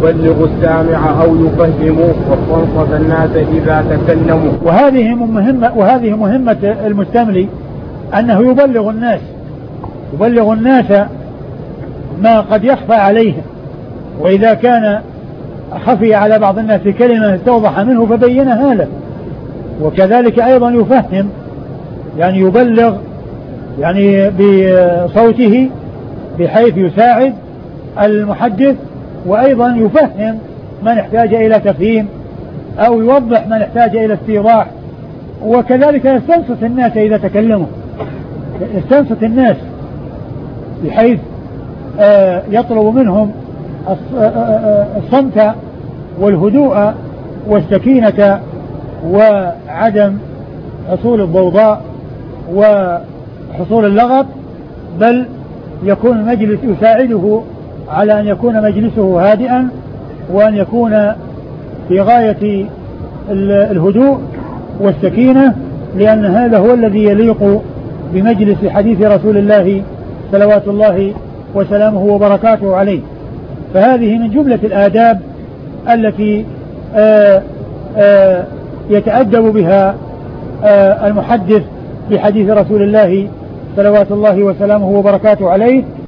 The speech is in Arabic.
يبلغ السامع أو يفهم واستنصت الناس إذا تكلموا. وهذه مهمة المستملي، أنه يبلغ الناس ما قد يخفى عليهم، وإذا كان خفي على بعض الناس كلمة توضح منه فبينها له. وكذلك أيضا يفهم، يعني يبلغ يعني بصوته بحيث يساعد المحدث، وأيضا يفهم من احتاج إلى تفهيم أو يوضح من احتاج إلى استيضاح. وكذلك يستنصت الناس إذا تكلموا، يستنصت الناس بحيث يطلب منهم الصمت والهدوء والسكينة وعدم حصول الضوضاء وحصول اللغط، بل يكون المجلس يساعده على أن يكون مجلسه هادئا، وأن يكون في غاية الهدوء والسكينة، لأن هذا هو الذي يليق بمجلس حديث رسول الله صلوات الله وسلامه وبركاته عليه. فهذه من جملة الآداب التي يتأدب بها المحدث بحديث رسول الله صلوات الله وسلامه وبركاته عليه،